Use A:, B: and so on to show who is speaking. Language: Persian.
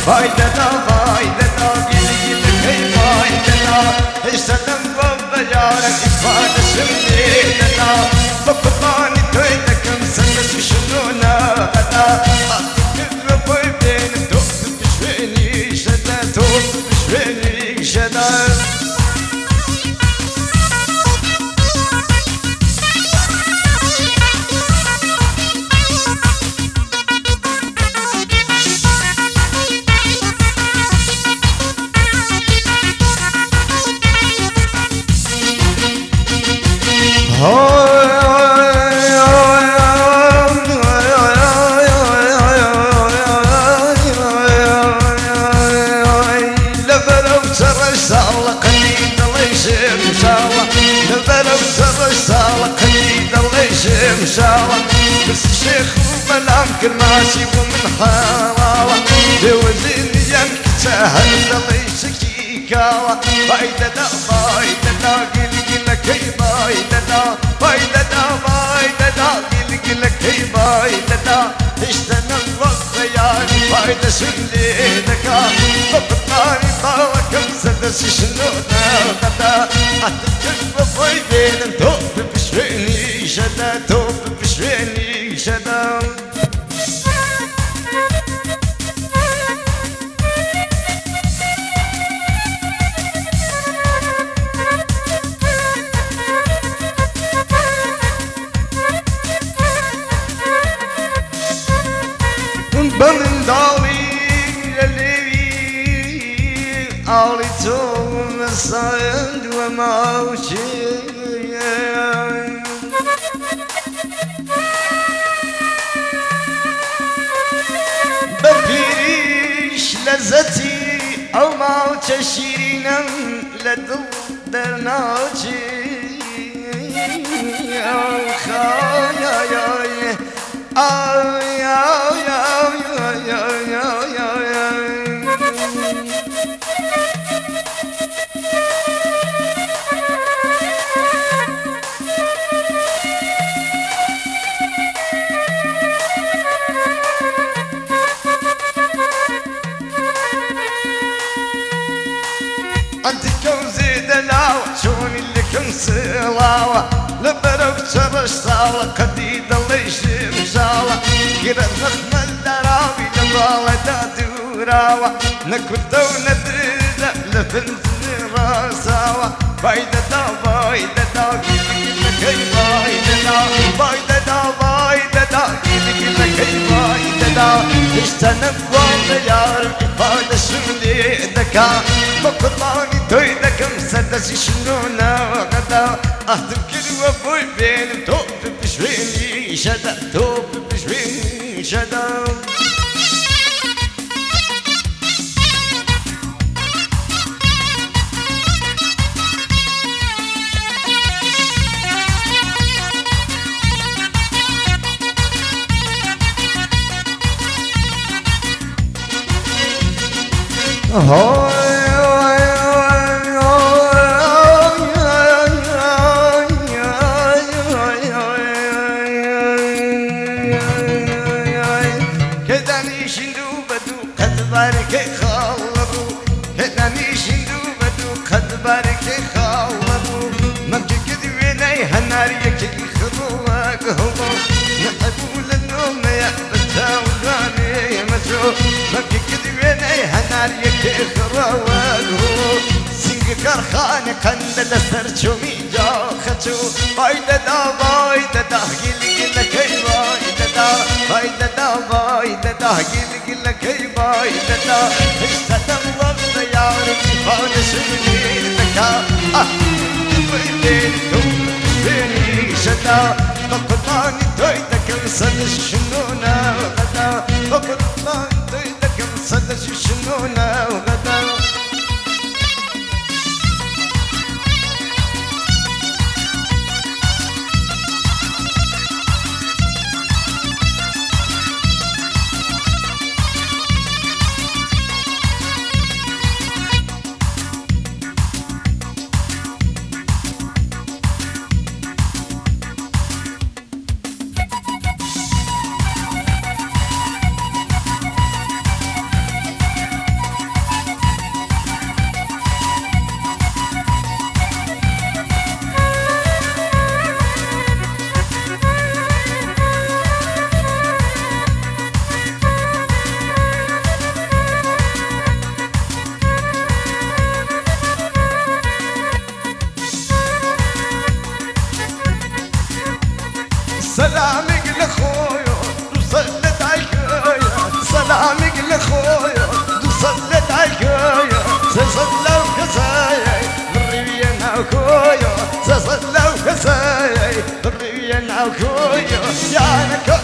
A: فايدة قيل كي فايدة اشتدم ببيارك إفادة سميدة بقطاني تويدك مسلس شنونا غدا أتكر بيبين توب بشويني شدا توب بشويني شدا بس الشيخ ومنام كل ماشي ومن حلاوة جوزين يمك سهل ضلي شكيكاوة بايدة قيل كي بايدة قيل كي بايدة اشتنا الوقت يعني بايدة شليدك بطاني طاوة مسدس شنونا غدا أتكلم بايدين توب بشويني شدا توب بشويني شدا بمن دالي للي علي توم الصيد وموشي بفيريش لذتي أو موت شيرينا لدل درناجي أنت كوزي دلاوة شون اللي كنسلاوة لبروك ترش صالة قديد الله يشير شالة كده نخمة الدراوي لبالة دادوراوة نكردو ندريدة لفنت نراساوة بايدة قيل كي بايدة قيل كي بايدة اشتنب والديار إفادة شمليدك بقطاني تويدك مسدس شنونا غدا أهدم كل وفوي بين توب بشويني شدا توب بشويني شدا كداني شندو بدو قد بارك خالبو كداني شندو بدو قد بارك خالبو ممكن كدويني هناري يكي خروك هبو نحبو للنوم يا بتاولاني مترو ممكن كدويني هناري يكي خروك هبو كرخانة قندل سرچومي جاختو بايدة قيل كي بايدة قيل كي بايدة اشتدم وقت يارك إفادة شميدك بيدين توب بيني شدا بقطاني تويدك مسدس شنونا غدا بقطاني تويدك مسدس شنونا غدا أخويا يا